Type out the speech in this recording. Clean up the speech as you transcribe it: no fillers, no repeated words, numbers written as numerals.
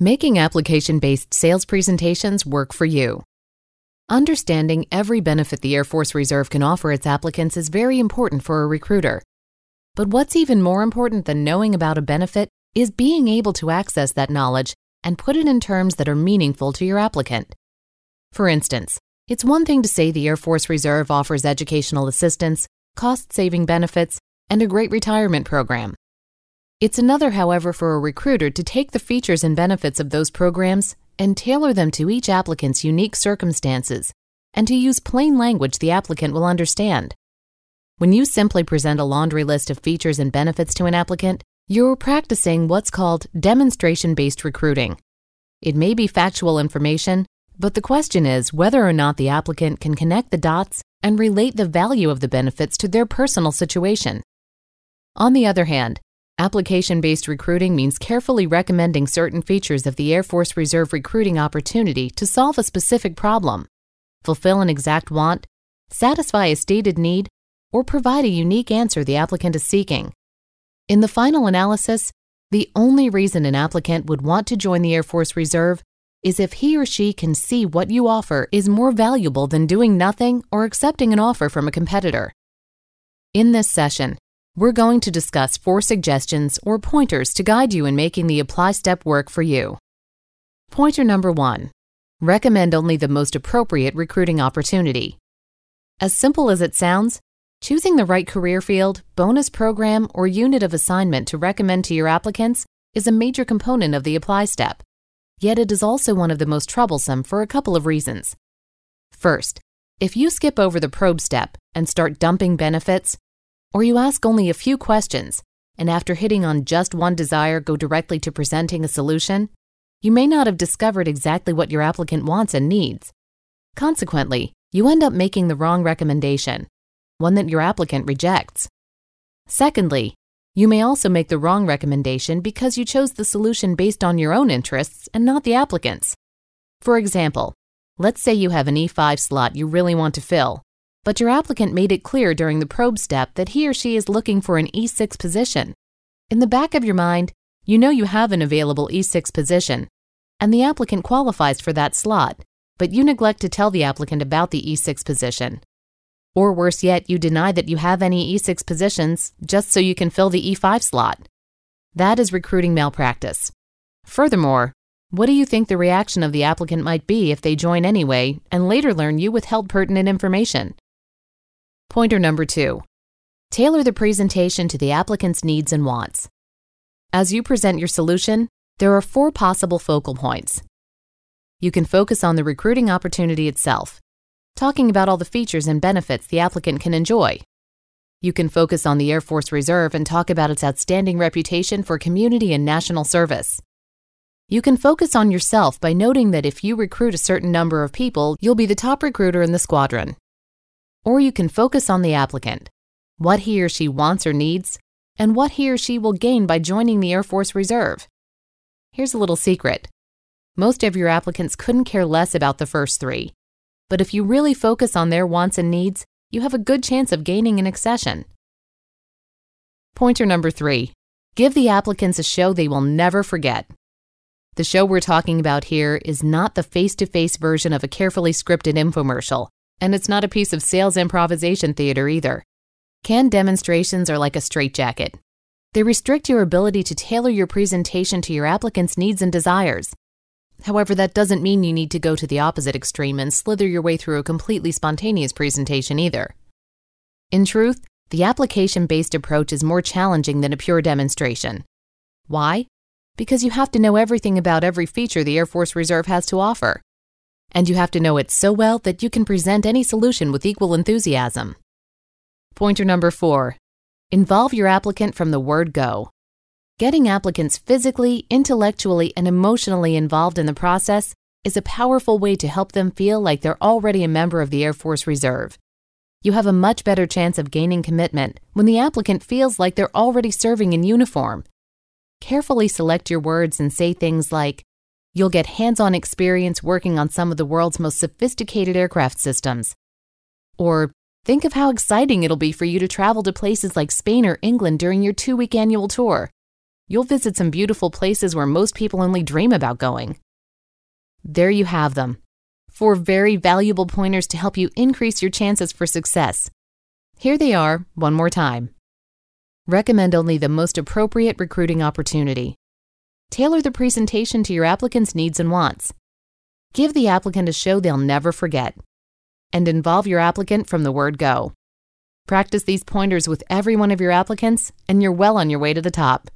Making application-based sales presentations work for you. Understanding every benefit the Air Force Reserve can offer its applicants is very important for a recruiter. But what's even more important than knowing about a benefit is being able to access that knowledge and put it in terms that are meaningful to your applicant. For instance, it's one thing to say the Air Force Reserve offers educational assistance, cost-saving benefits, and a great retirement program. It's another, however, for a recruiter to take the features and benefits of those programs and tailor them to each applicant's unique circumstances, and to use plain language the applicant will understand. When you simply present a laundry list of features and benefits to an applicant, you're practicing what's called demonstration-based recruiting. It may be factual information, but the question is whether or not the applicant can connect the dots and relate the value of the benefits to their personal situation. On the other hand, application-based recruiting means carefully recommending certain features of the Air Force Reserve recruiting opportunity to solve a specific problem, fulfill an exact want, satisfy a stated need, or provide a unique answer the applicant is seeking. In the final analysis, the only reason an applicant would want to join the Air Force Reserve is if he or she can see what you offer is more valuable than doing nothing or accepting an offer from a competitor. In this session, we're going to discuss 4 suggestions or pointers to guide you in making the apply step work for you. Pointer number 1. Recommend only the most appropriate recruiting opportunity. As simple as it sounds, choosing the right career field, bonus program, or unit of assignment to recommend to your applicants is a major component of the apply step. Yet it is also one of the most troublesome for a couple of reasons. First, if you skip over the probe step and start dumping benefits, or you ask only a few questions, and after hitting on just one desire go directly to presenting a solution, you may not have discovered exactly what your applicant wants and needs. Consequently, you end up making the wrong recommendation, one that your applicant rejects. Secondly, you may also make the wrong recommendation because you chose the solution based on your own interests and not the applicant's. For example, let's say you have an E5 slot you really want to fill, but your applicant made it clear during the probe step that he or she is looking for an E6 position. In the back of your mind, you know you have an available E6 position, and the applicant qualifies for that slot, but you neglect to tell the applicant about the E6 position. Or worse yet, you deny that you have any E6 positions just so you can fill the E5 slot. That is recruiting malpractice. Furthermore, what do you think the reaction of the applicant might be if they join anyway and later learn you withheld pertinent information? Pointer number 2. Tailor the presentation to the applicant's needs and wants. As you present your solution, there are 4 possible focal points. You can focus on the recruiting opportunity itself, talking about all the features and benefits the applicant can enjoy. You can focus on the Air Force Reserve and talk about its outstanding reputation for community and national service. You can focus on yourself by noting that if you recruit a certain number of people, you'll be the top recruiter in the squadron. Or you can focus on the applicant, what he or she wants or needs, and what he or she will gain by joining the Air Force Reserve. Here's a little secret. Most of your applicants couldn't care less about the first 3, but if you really focus on their wants and needs, you have a good chance of gaining an accession. Pointer number 3. Give the applicants a show they will never forget. The show we're talking about here is not the face-to-face version of a carefully scripted infomercial, and it's not a piece of sales improvisation theater either. Canned demonstrations are like a straitjacket. They restrict your ability to tailor your presentation to your applicant's needs and desires. However, that doesn't mean you need to go to the opposite extreme and slither your way through a completely spontaneous presentation either. In truth, the application-based approach is more challenging than a pure demonstration. Why? Because you have to know everything about every feature the Air Force Reserve has to offer. And you have to know it so well that you can present any solution with equal enthusiasm. Pointer number 4. Involve your applicant from the word go. Getting applicants physically, intellectually, and emotionally involved in the process is a powerful way to help them feel like they're already a member of the Air Force Reserve. You have a much better chance of gaining commitment when the applicant feels like they're already serving in uniform. Carefully select your words and say things like, "You'll get hands-on experience working on some of the world's most sophisticated aircraft systems." Or, "Think of how exciting it'll be for you to travel to places like Spain or England during your 2-week annual tour." You'll visit some beautiful places where most people only dream about going. There you have them. 4 very valuable pointers to help you increase your chances for success. Here they are, one more time. Recommend only the most appropriate recruiting opportunity. Tailor the presentation to your applicant's needs and wants. Give the applicant a show they'll never forget. And involve your applicant from the word go. Practice these pointers with every one of your applicants, and you're well on your way to the top.